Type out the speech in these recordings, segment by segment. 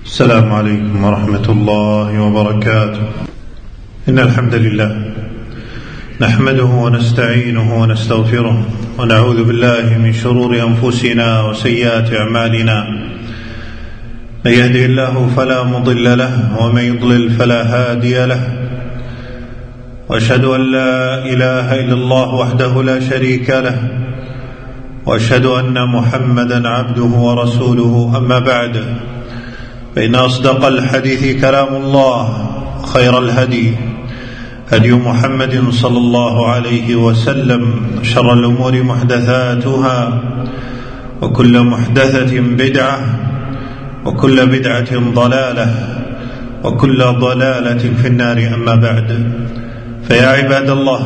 السلام عليكم ورحمة الله وبركاته. إن الحمد لله نحمده ونستعينه ونستغفره ونعوذ بالله من شرور أنفسنا وسيئات أعمالنا. من يهده الله فلا مضل له ومن يضلل فلا هادي له، وأشهد أن لا إله إلا الله وحده لا شريك له، وأشهد أن محمدا عبده ورسوله. أما بعد، فإن أصدق الحديث كلام الله، خير الهدي هدي محمد صلى الله عليه وسلم، شر الأمور محدثاتها، وكل محدثة بدعة، وكل بدعة ضلالة، وكل ضلالة في النار. أما بعد، فيا عباد الله،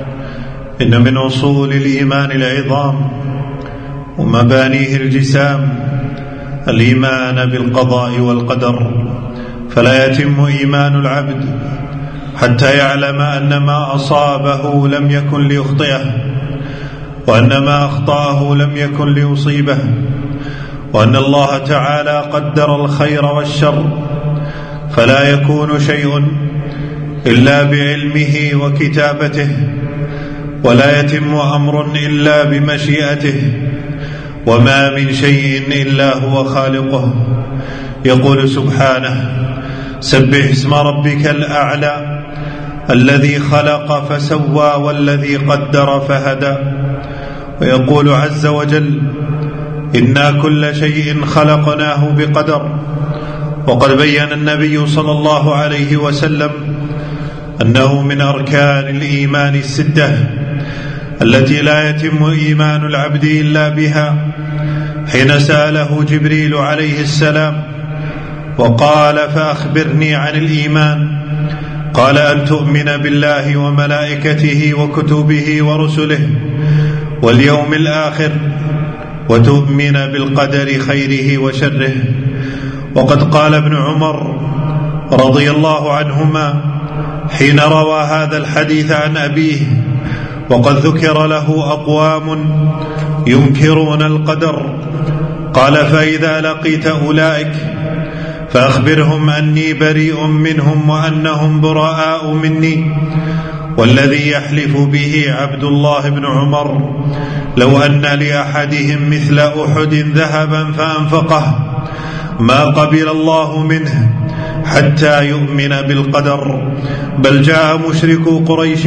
إن من أصول الإيمان العظام ومبانيه الجسام الإيمان بالقضاء والقدر، فلا يتم إيمان العبد حتى يعلم أن ما أصابه لم يكن ليخطئه، وأن ما أخطأه لم يكن ليصيبه، وأن الله تعالى قدر الخير والشر، فلا يكون شيء إلا بعلمه وكتابته، ولا يتم أمر إلا بمشيئته، وما من شيء إلا هو خالقه. يقول سبحانه: سبح اسم ربك الأعلى الذي خلق فسوى والذي قدر فهدى. ويقول عز وجل: إنا كل شيء خلقناه بقدر. وقد بين النبي صلى الله عليه وسلم أنه من أركان الإيمان الستة التي لا يتم إيمان العبد إلا بها، حين سأله جبريل عليه السلام وقال: فأخبرني عن الإيمان. قال: أن تؤمن بالله وملائكته وكتبه ورسله واليوم الآخر، وتؤمن بالقدر خيره وشره. وقد قال ابن عمر رضي الله عنهما حين روى هذا الحديث عن أبيه، وقد ذكر له أقوام ينكرون القدر، قال: فإذا لقيت أولئك فأخبرهم أني بريء منهم وأنهم براء مني. والذي يحلف به عبد الله بن عمر لو أن لأحدهم مثل أحد ذهبا فأنفقه ما قبل الله منه حتى يؤمن بالقدر. بل جاء مشركو قريش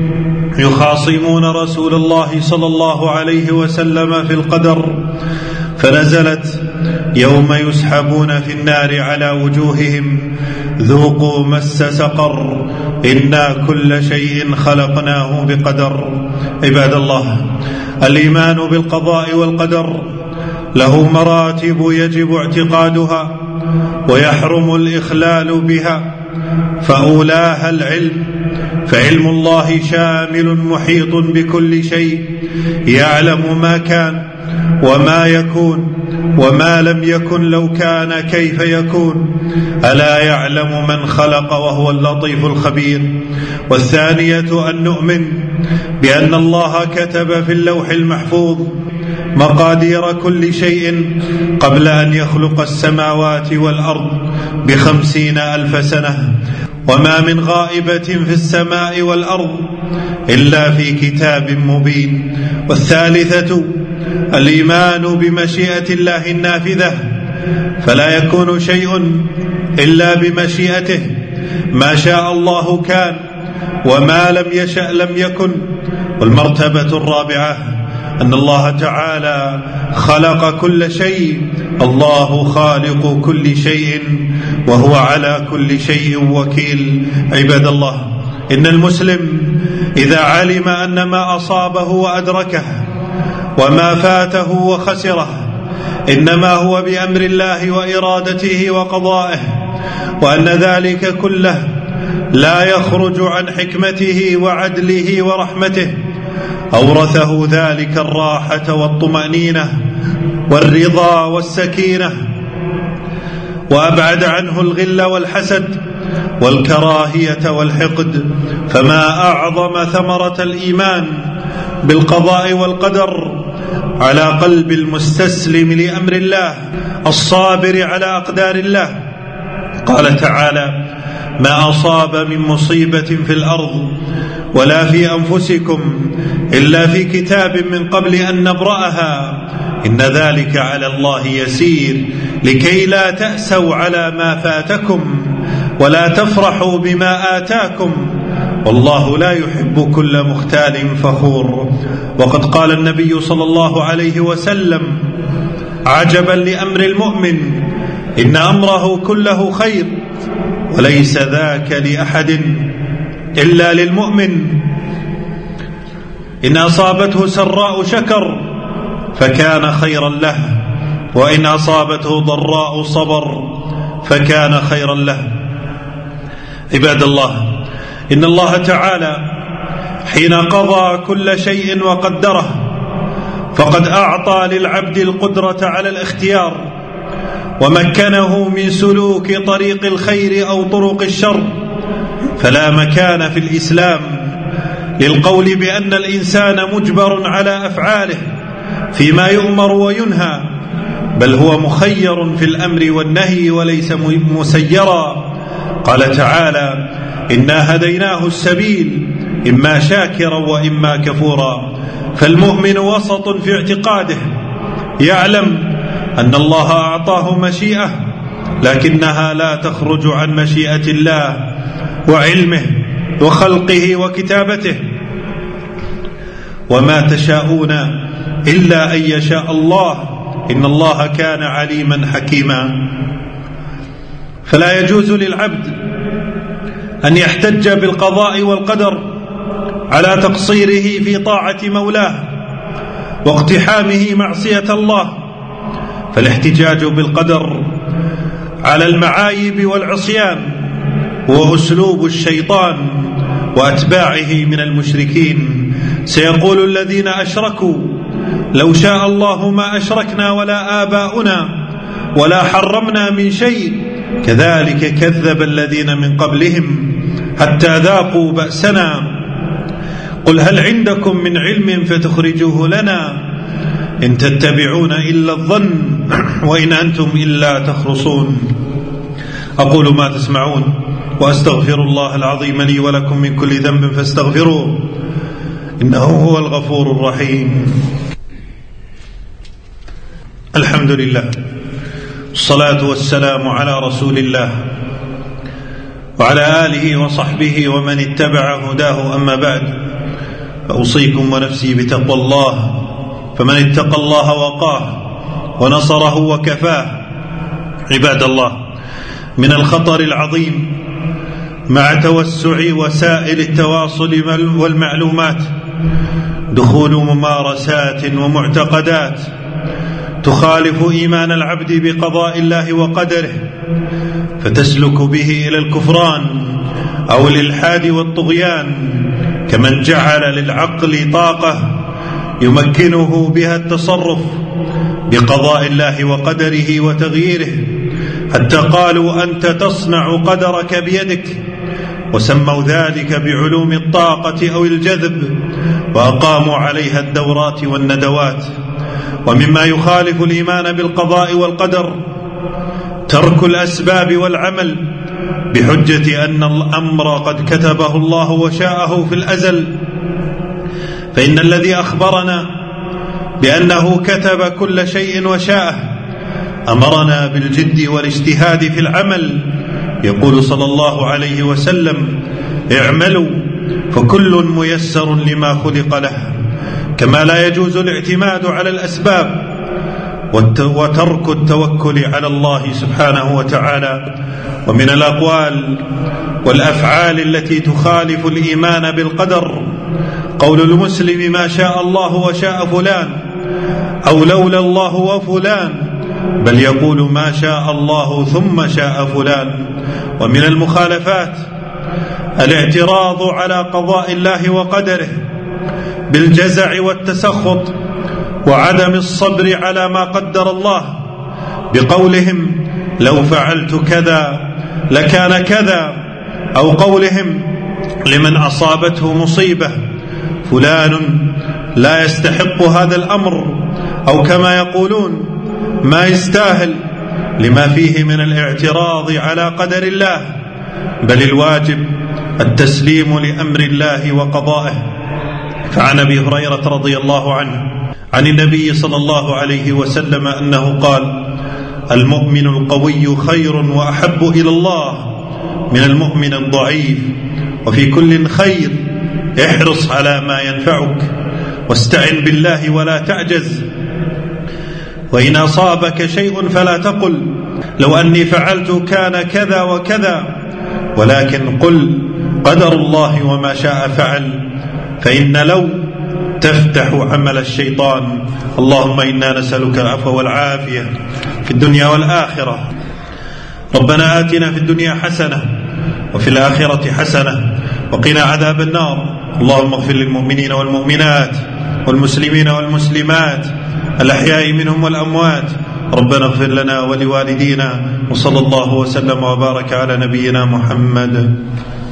يخاصمون رسول الله صلى الله عليه وسلم في القدر، فنزلت: يوم يسحبون في النار على وجوههم ذوقوا مس سقر إنا كل شيء خلقناه بقدر. عباد الله، الإيمان بالقضاء والقدر له مراتب يجب اعتقادها ويحرم الإخلال بها. فأولاها العلم، فعلم الله شامل محيط بكل شيء، يعلم ما كان وما يكون وما لم يكن لو كان كيف يكون. ألا يعلم من خلق وهو اللطيف الخبير. والثانية أن نؤمن بأن الله كتب في اللوح المحفوظ مقادير كل شيء قبل أن يخلق السماوات والأرض ب50,000 سنة، وما من غائبة في السماء والأرض إلا في كتاب مبين. والثالثة الإيمان بمشيئة الله النافذة، فلا يكون شيء إلا بمشيئته، ما شاء الله كان وما لم يشأ لم يكن. والمرتبة الرابعة أن الله تعالى خلق كل شيء، الله خالق كل شيء وهو على كل شيء وكيل. عباد الله، إن المسلم إذا علم أن ما أصابه وأدركه وما فاته وخسره إنما هو بأمر الله وإرادته وقضائه، وأن ذلك كله لا يخرج عن حكمته وعدله ورحمته، أورثه ذلك الراحة والطمأنينة والرضا والسكينة، وأبعد عنه الغل والحسد والكراهية والحقد. فما أعظم ثمرة الإيمان بالقضاء والقدر على قلب المستسلم لأمر الله الصابر على أقدار الله، قال تعالى: ما أصاب من مصيبة في الأرض ولا في أنفسكم إلا في كتاب من قبل أن نبرأها إن ذلك على الله يسير لكي لا تأسوا على ما فاتكم ولا تفرحوا بما آتاكم والله لا يحب كل مختال فخور. وقد قال النبي صلى الله عليه وسلم: عجبا لأمر المؤمن إن أمره كله خير وليس ذاك لأحد إلا للمؤمن. إن أصابته سراء شكر فكان خيرا له وإن أصابته ضراء صبر فكان خيرا له. عباد الله، إن الله تعالى حين قضى كل شيء وقدره فقد أعطى للعبد القدرة على الاختيار ومكنه من سلوك طريق الخير أو طرق الشر، فلا مكان في الإسلام للقول بأن الإنسان مجبر على أفعاله فيما يؤمر وينهى، بل هو مخير في الأمر والنهي وليس مسيرا. قال تعالى: إنا هديناه السبيل إما شاكرا وإما كفورا. فالمؤمن وسط في اعتقاده، يعلم أن الله أعطاه مشيئة لكنها لا تخرج عن مشيئة الله وعلمه وخلقه وكتابته، وما تشاءون إلا أن يشاء الله إن الله كان عليما حكيما. فلا يجوز للعبد أن يحتج بالقضاء والقدر على تقصيره في طاعة مولاه واقتحامه معصية الله، فالاحتجاج بالقدر على المعايب والعصيان هو أسلوب الشيطان وأتباعه من المشركين. سيقول الذين أشركوا: لو شاء الله ما أشركنا ولا آباؤنا ولا حرمنا من شيء كذلك كذب الذين من قبلهم حتى ذاقوا بأسنا. قل هل عندكم من علم فتخرجوه لنا إن تتبعون إلا الظن وإن أنتم إلا تخرصون. أقول ما تسمعون وأستغفر الله العظيم لي ولكم من كل ذنب فاستغفروه إنه هو الغفور الرحيم. الحمد لله، الصلاة والسلام على رسول الله وعلى آله وصحبه ومن اتبع هداه، أما بعد، فأوصيكم ونفسي بتقوى الله، فمن اتقى الله وقاه ونصره وكفاه. عباد الله، من الخطر العظيم مع توسع وسائل التواصل والمعلومات دخول ممارسات ومعتقدات تخالف إيمان العبد بقضاء الله وقدره، فتسلك به إلى الكفران أو الإلحاد والطغيان، كمن جعل للعقل طاقة يمكنه بها التصرف بقضاء الله وقدره وتغييره، حتى قالوا أنت تصنع قدرك بيدك، وسموا ذلك بعلوم الطاقة أو الجذب، وأقاموا عليها الدورات والندوات. ومما يخالف الإيمان بالقضاء والقدر ترك الأسباب والعمل بحجة أن الأمر قد كتبه الله وشاءه في الأزل، فإن الذي أخبرنا بأنه كتب كل شيء وشاءه أمرنا بالجد والاجتهاد في العمل. يقول صلى الله عليه وسلم: اعملوا فكل ميسر لما خلق له. كما لا يجوز الاعتماد على الأسباب وترك التوكل على الله سبحانه وتعالى. ومن الأقوال والأفعال التي تخالف الإيمان بالقدر قول المسلم: ما شاء الله وشاء فلان، أو لولا الله وفلان، بل يقول ما شاء الله ثم شاء فلان. ومن المخالفات الاعتراض على قضاء الله وقدره بالجزع والتسخط وعدم الصبر على ما قدر الله بقولهم: لو فعلت كذا لكان كذا، أو قولهم لمن أصابته مصيبة: فلان لا يستحق هذا الأمر، أو كما يقولون: ما يستاهل لما فيه من الاعتراض على قدر الله، بل الواجب التسليم لأمر الله وقضائه. فعن أبي هريرة رضي الله عنه عن النبي صلى الله عليه وسلم أنه قال: المؤمن القوي خير وأحب إلى الله من المؤمن الضعيف، وفي كل خير، احرص على ما ينفعك واستعن بالله ولا تعجز، وإن أصابك شيء فلا تقل لو أني فعلت كان كذا وكذا، ولكن قل قدر الله وما شاء فعل، فإن لو تفتح عمل الشيطان. اللهم إنا نسألك العفو والعافية في الدنيا والآخرة. ربنا آتنا في الدنيا حسنة وفي الآخرة حسنة وقنا عذاب النار. اللهم اغفر للمؤمنين والمؤمنات والمسلمين والمسلمات الأحياء منهم والأموات. ربنا اغفر لنا ولوالدينا، وصلى الله وسلم وبارك على نبينا محمد.